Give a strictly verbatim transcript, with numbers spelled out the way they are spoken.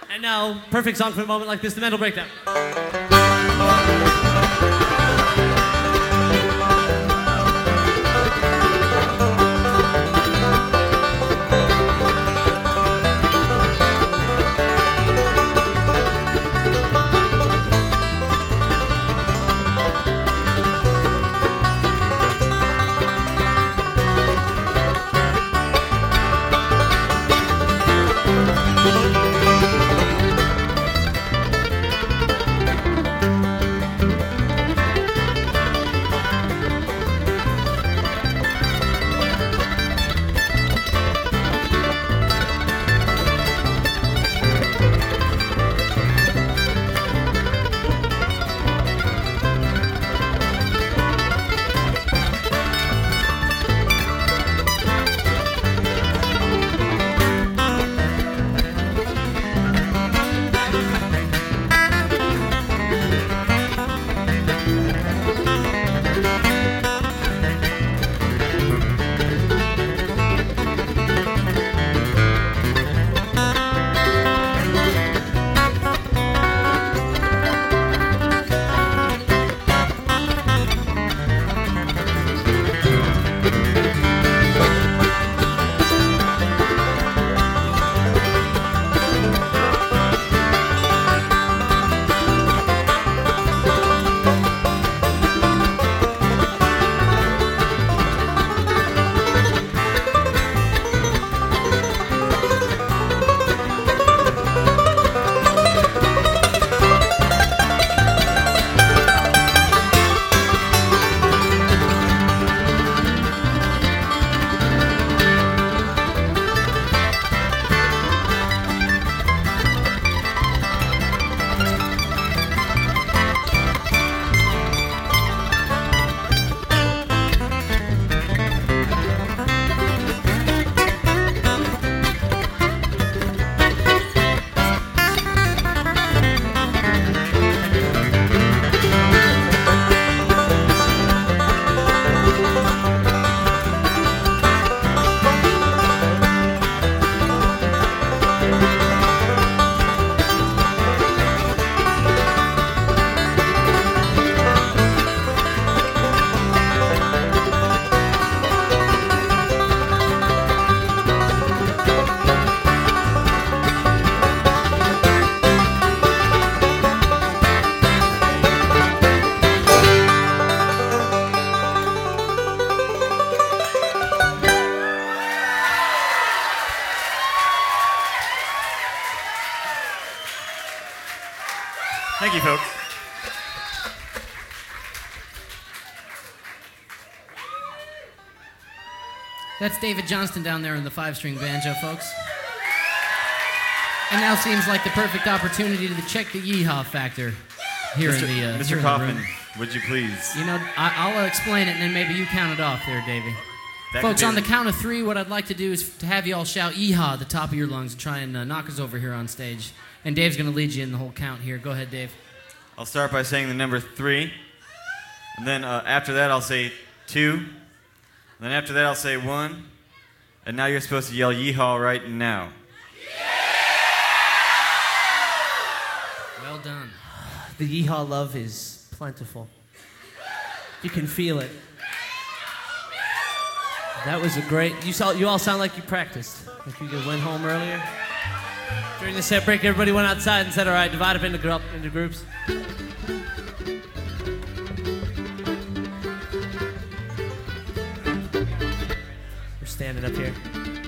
And now, perfect song for a moment like this, the Mental Breakdown. Thank you, folks. That's David Johnston down there in the five-string banjo, folks. And now seems like the perfect opportunity to check the yeehaw factor here Mister in the uh, Mister here Kaufman, in the room. would you please? You know, I, I'll uh, explain it, and then maybe you count it off there, Davey. That Folks, could be on the a- count of three, what I'd like to do is to have you all shout yeehaw at the top of your lungs and try and uh, knock us over here on stage. And Dave's going to lead you in the whole count here. Go ahead, Dave. I'll start by saying the number three, and then uh, after that I'll say two, and then after that I'll say one, and now you're supposed to yell yeehaw right now. Well done. The yeehaw love is plentiful. You can feel it. That was a great. You saw. You all sound like you practiced. Like you went home earlier. During the set break, everybody went outside and said, "All right, divide up into group, into groups." We're standing up here.